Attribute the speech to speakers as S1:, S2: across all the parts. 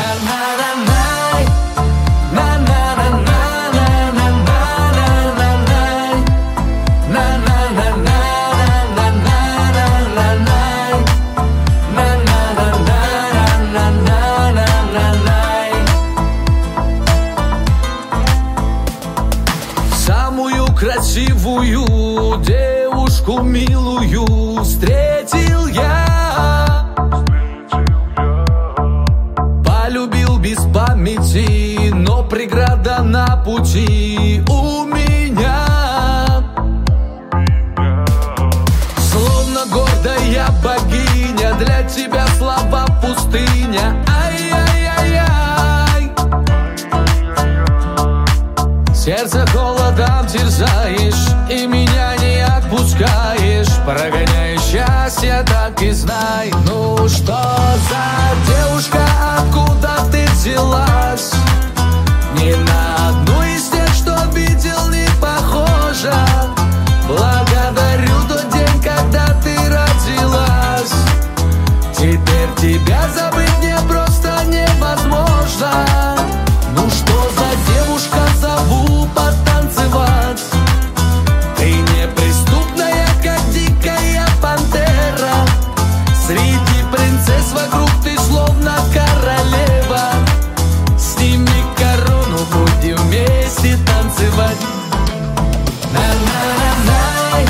S1: Самую красивую девушку милую встретил я, полюбил без памяти, но преграда на пути у меня. Словно гордая богиня, для тебя слова пустыня. Ай-яй-яй-яй, сердце холодом терзаешь и меня не отпускаешь, прогоняя счастье, так и знай. Ну что за девушка, откуда ты взялась? Ни на одну из тех, что видел, не похожа. Благодарю тот день, когда ты родилась. Теперь тебя забыть мне просто невозможно. Ну что за девушка, зову потанцевать. Ты неприступная, как дикая пантера. Среди принцесс вокруг ты словно королева. Сними корону, будем вместе танцевать. На-на-на-най,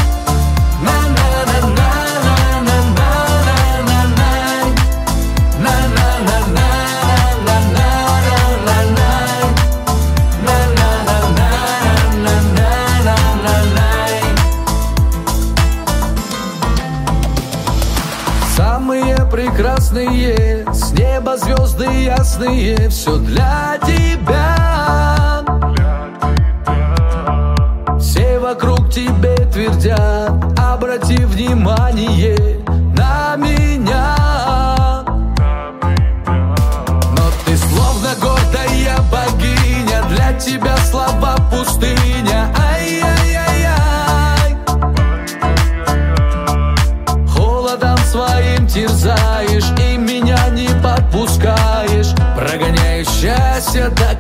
S1: самые прекрасные, с неба звезды ясные, все для тебя. Все вокруг тебе твердят, обрати внимание на меня. Но ты словно гордая богиня, для тебя слова пустыня. Ай-яй-яй-яй, холодом своим терзаешь и меня не подпускаешь, прогоняешь счастье.